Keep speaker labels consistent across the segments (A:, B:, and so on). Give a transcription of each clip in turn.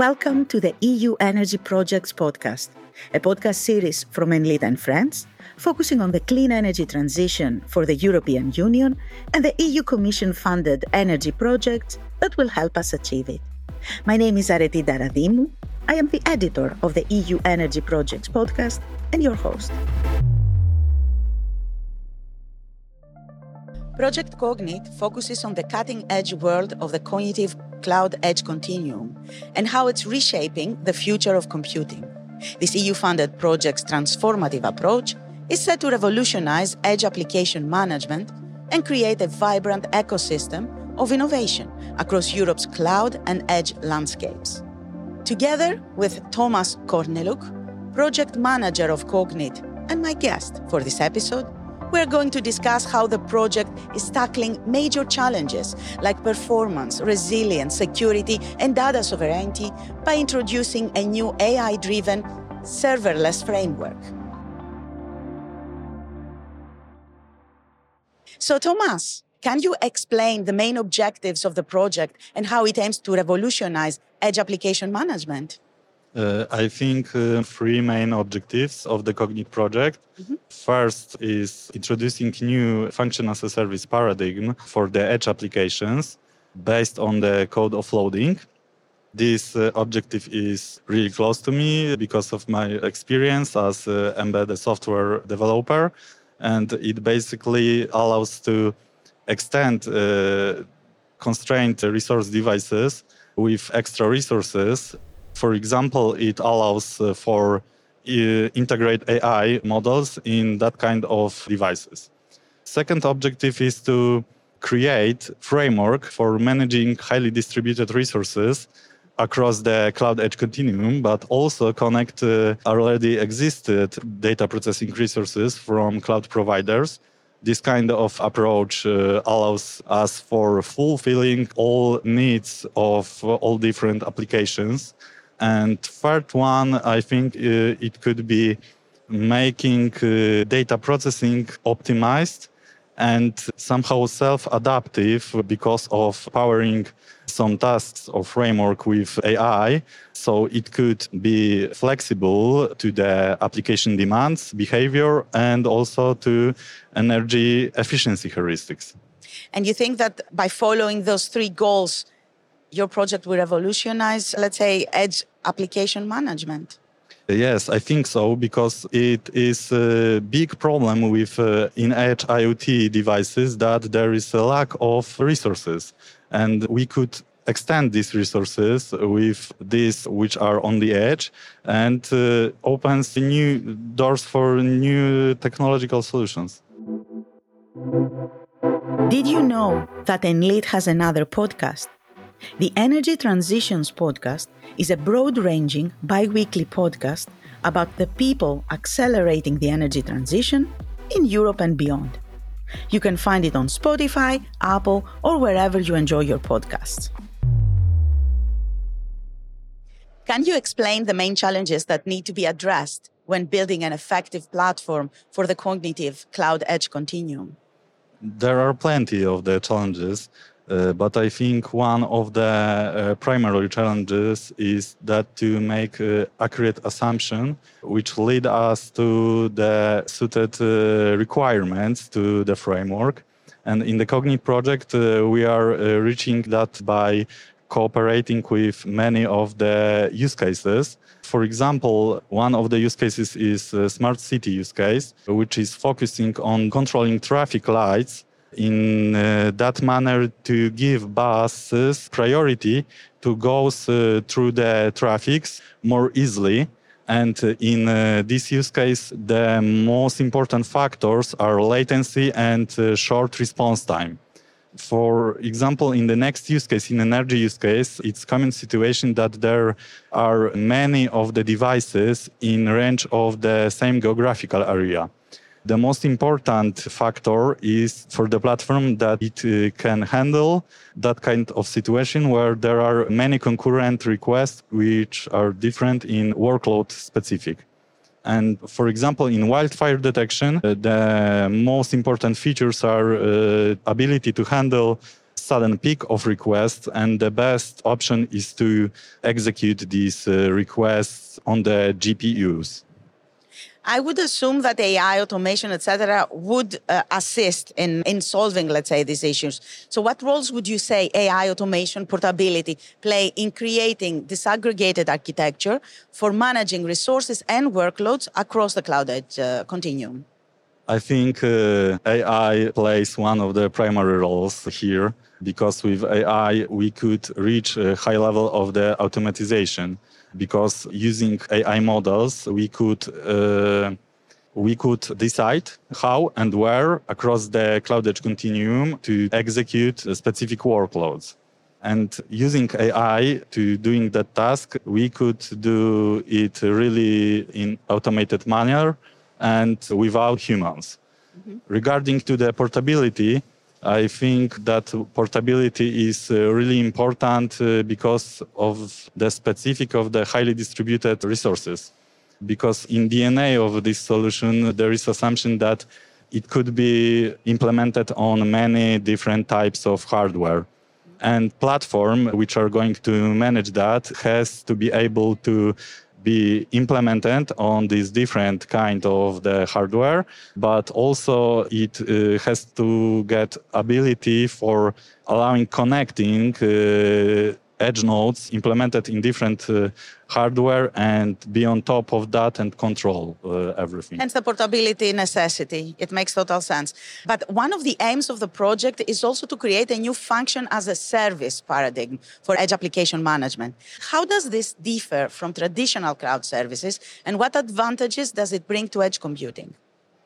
A: Welcome to the EU Energy Projects podcast, a podcast series from Enlit and Friends, focusing on the clean energy transition for the European Union and the EU Commission-funded energy projects that will help us achieve it. My name is Areti Daradimou. I am the editor of the EU Energy Projects podcast and your host. Project Cognite focuses on the cutting-edge world of the cognitive cloud edge continuum and how it's reshaping the future of computing. This EU-funded project's transformative approach is set to revolutionize edge application management and create a vibrant ecosystem of innovation across Europe's cloud and edge landscapes. Together with Thomas Korneluk, project manager of Cognite, and my guest for this episode, we're going to discuss how the project is tackling major challenges like performance, resilience, security, and data sovereignty by introducing a new AI-driven serverless framework. So, Thomas, can you explain the main objectives of the project and how it aims to revolutionize edge application management?
B: I think three main objectives of the Cognite project. First is introducing new function as a service paradigm for the edge applications based on the code offloading. This objective is really close to me because of my experience as an embedded software developer, and it basically allows to extend constrained resource devices with extra resources. For example, it allows for integrate AI models in that kind of devices. Second objective is to create framework for managing highly distributed resources across the cloud edge continuum, but also connect already existed data processing resources from cloud providers. This kind of approach allows us for fulfilling all needs of all different applications. And third one, I think it could be making data processing optimized and somehow self-adaptive because of powering some tasks or framework with AI. So it could be flexible to the application demands, behavior, and also to energy efficiency heuristics.
A: And you think that by following those three goals, your project will revolutionize, let's say, edge application management?
B: Yes, I think so, because it is a big problem with in-edge IoT devices that there is a lack of resources. And we could extend these resources with these which are on the edge and opens new doors for new technological solutions.
A: Did you know that Enlit has another podcast? The Energy Transitions podcast is a broad-ranging, bi-weekly podcast about the people accelerating the energy transition in Europe and beyond. You can find it on Spotify, Apple, or wherever you enjoy your podcasts. Can you explain the main challenges that need to be addressed when building an effective platform for the cognitive cloud edge continuum?
B: There are plenty of the challenges. But I think one of the primary challenges is that to make accurate assumption, which lead us to the suited requirements to the framework. And in the Cognite project, we are reaching that by cooperating with many of the use cases. For example, one of the use cases is a smart city use case, which is focusing on controlling traffic lights in that manner to give buses priority to go through the traffics more easily. And in this use case, the most important factors are latency and short response time. For example, in the next use case, in energy use case, it's common situation that there are many of the devices in range of the same geographical area. The most important factor is for the platform that it can handle that kind of situation where there are many concurrent requests which are different in workload specific. And for example, in wildfire detection, the most important features are ability to handle sudden peak of requests, and the best option is to execute these requests on the GPUs.
A: I would assume that AI, automation, etc., would assist in solving, let's say, these issues. So what roles would you say AI, automation, portability play in creating disaggregated architecture for managing resources and workloads across the cloud edge continuum?
B: I think AI plays one of the primary roles here, because with AI we could reach a high level of the automatization, because using AI models we could decide how and where across the cloud edge continuum to execute specific workloads. And using AI to doing that task, we could do it really in automated manner and without humans. Mm-hmm. Regarding to the portability, I think that portability is really important because of the specific of the highly distributed resources. Because in DNA of this solution, there is assumption that it could be implemented on many different types of hardware. And platform which are going to manage that has to be able to be implemented on this different kind of the hardware, but also it has to get ability for allowing connecting edge nodes implemented in different hardware and be on top of that and control everything.
A: Hence the portability necessity. It makes total sense. But one of the aims of the project is also to create a new function as a service paradigm for edge application management. How does this differ from traditional cloud services, and what advantages does it bring to edge computing?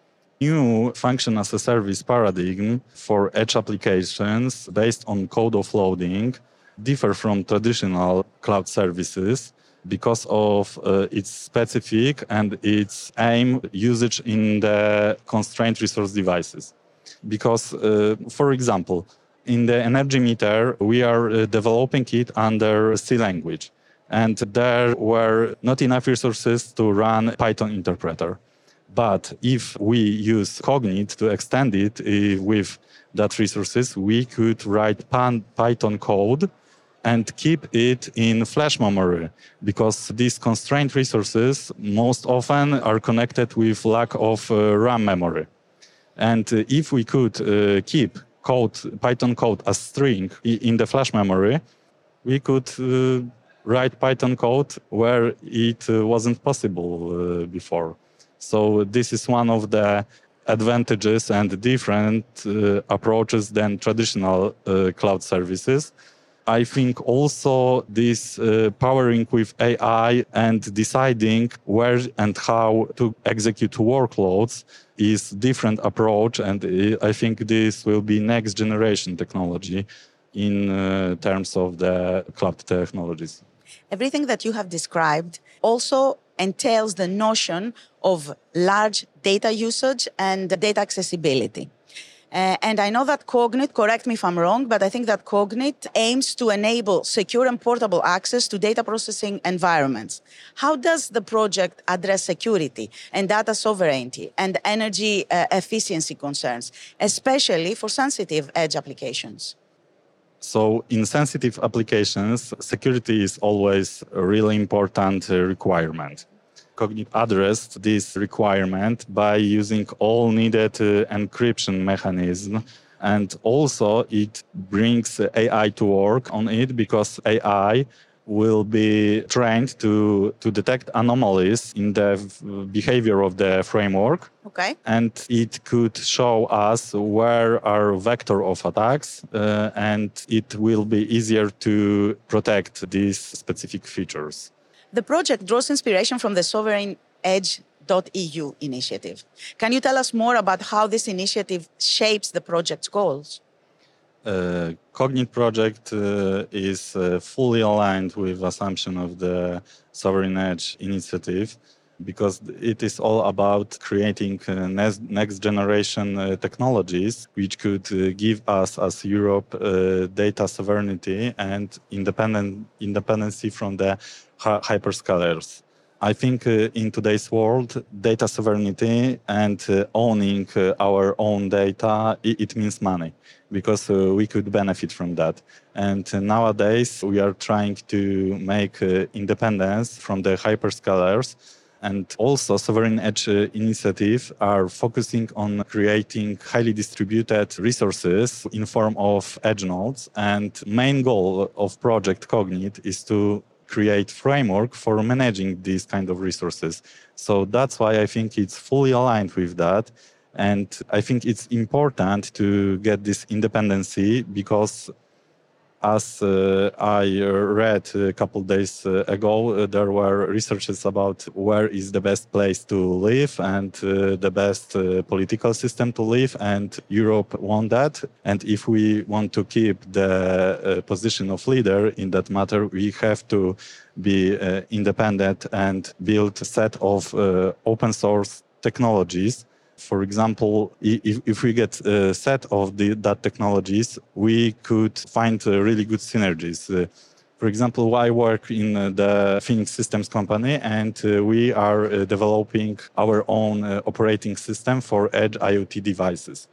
B: New function as a service paradigm for edge applications based on code offloading differ from traditional cloud services because of its specific and its aim usage in the constrained resource devices. Because, for example, in the energy meter, we are developing it under C language. And there were not enough resources to run Python interpreter. But if we use Cognit to extend it with that resources, we could write Python code and keep it in flash memory, because these constrained resources most often are connected with lack of RAM memory. And if we could keep Python code as string in the flash memory, we could write Python code where it wasn't possible before. So this is one of the advantages and different approaches than traditional cloud services. I think also this powering with AI and deciding where and how to execute workloads is different approach, and I think this will be next generation technology in terms of the cloud technologies.
A: Everything that you have described also entails the notion of large data usage and data accessibility. And I know that Cognit, correct me if I'm wrong, but I think that Cognit aims to enable secure and portable access to data processing environments. How does the project address security and data sovereignty and energy efficiency concerns, especially for sensitive edge applications?
B: So in sensitive applications, security is always a really important requirement. Cognit addressed this requirement by using all needed encryption mechanism, and also it brings AI to work on it, because AI will be trained to detect anomalies in the behavior of the framework.
A: Okay.
B: And it could show us where are vector of attacks, and it will be easier to protect these specific features.
A: The project draws inspiration from the Sovereign Edge.eu initiative. Can you tell us more about how this initiative shapes the project's goals?
B: Cognit project is fully aligned with assumption of the Sovereign Edge initiative, because it is all about creating next generation technologies which could give us as Europe data sovereignty and independency from the hyperscalers. I think in today's world, data sovereignty and owning our own data, it means money, because we could benefit from that. And nowadays, we are trying to make independence from the hyperscalers. And also, Sovereign Edge initiative are focusing on creating highly distributed resources in form of edge nodes. And main goal of Project Cognit is to create framework for managing these kind of resources. So that's why I think it's fully aligned with that. And I think it's important to get this independency, because as I read a couple of days ago, there were researches about where is the best place to live and the best political system to live, and Europe won that. And if we want to keep the position of leader in that matter, we have to be independent and build a set of open source technologies. For example, if we get a set of that technologies, we could find really good synergies. For example, I work in the Phoenix Systems company, and we are developing our own operating system for edge IoT devices.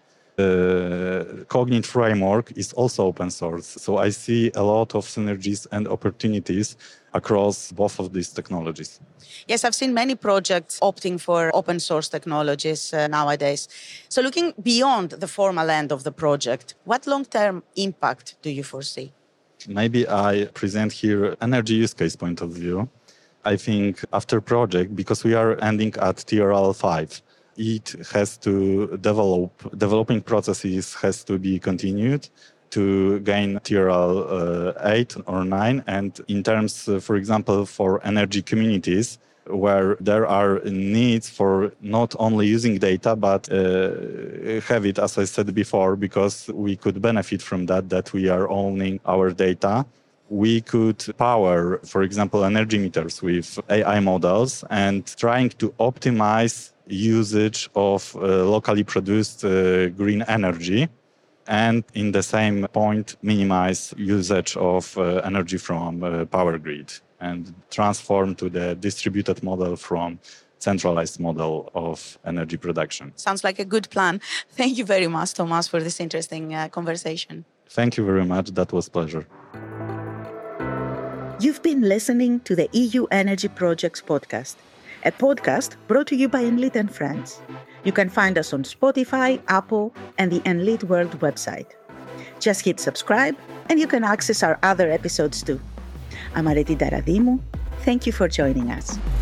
B: The Cognit framework is also open source, so I see a lot of synergies and opportunities across both of these technologies.
A: Yes, I've seen many projects opting for open source technologies nowadays. So looking beyond the formal end of the project, what long-term impact do you foresee?
B: Maybe I present here energy use case point of view. I think after project, because we are ending at TRL 5, it has to developing processes has to be continued to gain TRL 8 or 9. And in terms, for example, for energy communities, where there are needs for not only using data, but have it, as I said before, because we could benefit from that we are owning our data. We could power, for example, energy meters with AI models and trying to optimize usage of locally produced green energy, and in the same point minimize usage of energy from power grid and transform to the distributed model from centralized model of energy production.
A: Sounds like a good plan. Thank you very much, Thomas, for this interesting conversation.
B: Thank you very much. That was a pleasure.
A: You've been listening to the EU Energy Projects podcast, a podcast brought to you by Enlit and Friends. You can find us on Spotify, Apple, and the Enlit World website. Just hit subscribe, and you can access our other episodes too. I'm Areti Daradimou. Thank you for joining us.